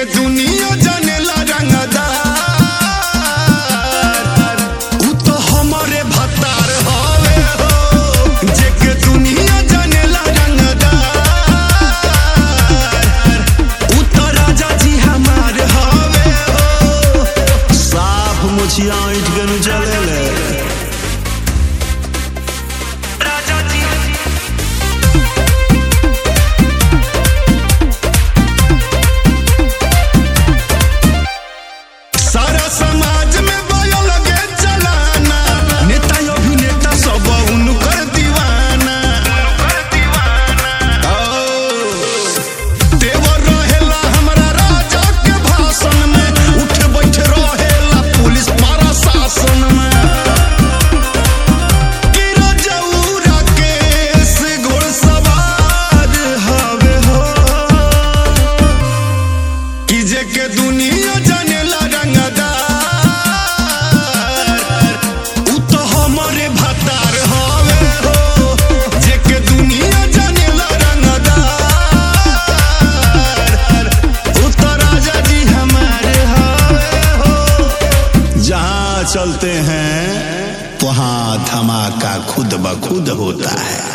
दुनिया जानेला रंगदार उ तो हमारे भतार हवे हो। जेके दुनिया जानेला रंगदार उ तो राजा जी हमार हवे हो। साफ मुछिया ईट के नु चलेले सारा समाज में बोलो लगे चलाना, नेता अभिनेता सब उनकर दीवाना। देवर रहेला हमरा राजा के भाषण में, उठ बैठ रहेला पुलिस प्रशासन में। कि रजौरा केस घोड़सवार हवे हो। कि जेके दुनिया जानेला रंगदार उ तो हमारे भतार हवे हो। जेके दुनिया जानेला रंगदार उ तो राजा जी हमारे हवे हो। जहाँ चलते हैं वहाँ धमाका खुद ब खुद होता है।